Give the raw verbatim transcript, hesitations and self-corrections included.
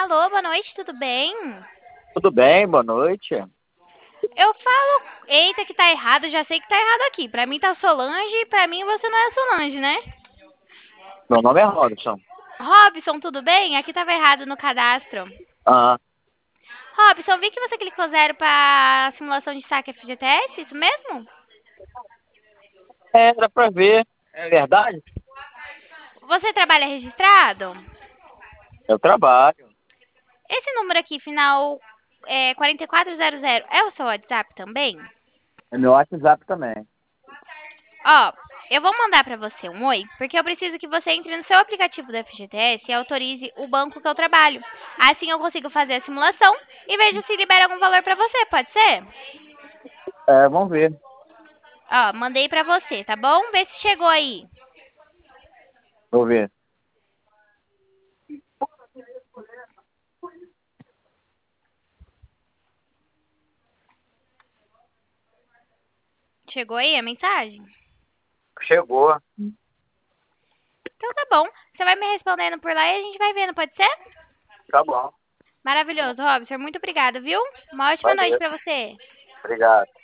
Alô, boa noite, tudo bem? Tudo bem? Boa noite. Eu falo, eita, que tá errado, já sei que tá errado aqui. Pra mim tá Solange, pra mim você não é Solange, né? Meu nome é Robson. Robson, tudo bem? Aqui tava errado no cadastro. Ah, Robson, vi que você clicou zero pra simulação de saque F G T S, isso mesmo? é, era pra ver. É verdade? Você trabalha registrado? Eu trabalho. Esse número aqui, final é, quatro quatro zero zero, é o seu WhatsApp também? É meu WhatsApp também. Ó, eu vou mandar pra você um oi, porque eu preciso que você entre no seu aplicativo do F G T S e autorize o banco que eu trabalho. Assim eu consigo fazer a simulação e vejo se libera algum valor pra você, pode ser? É, vamos ver. Ó, mandei pra você, tá bom? Vê se chegou aí. Vou ver. Chegou aí a mensagem? Chegou. Então tá bom. Você vai me respondendo por lá e a gente vai vendo, pode ser? Tá bom. Maravilhoso, Robson. Muito obrigada, viu? Uma ótima noite Valeu. pra você. Obrigado.